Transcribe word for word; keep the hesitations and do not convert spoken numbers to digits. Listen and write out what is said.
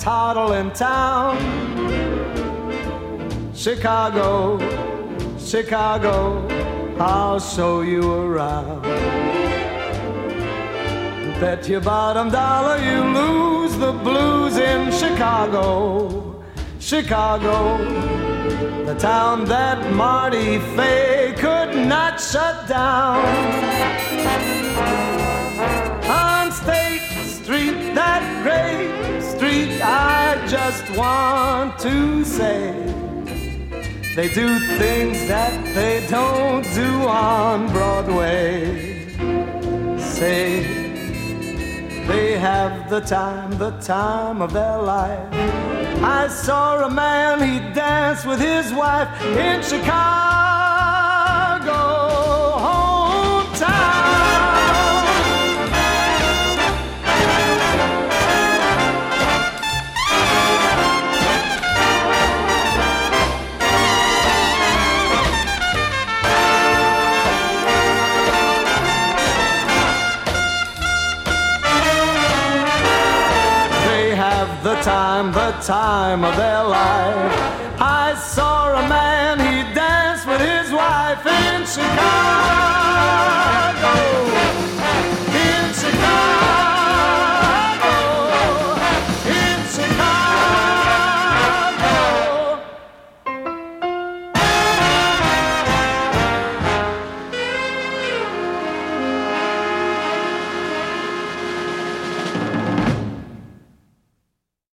toddling town. Chicago, Chicago, I'll show you around. Bet your bottom dollar you lose the blues in Chicago. Chicago, the town that Marty Fay could not shut down. On State Street, that great street, I just want to say, they do things that they don't do on Broadway. Say, they have the time, the time of their life. I saw a man, he danced with his wife in Chicago, hometown. The time, the time of their life. I saw a man, he danced with his wife in Chicago.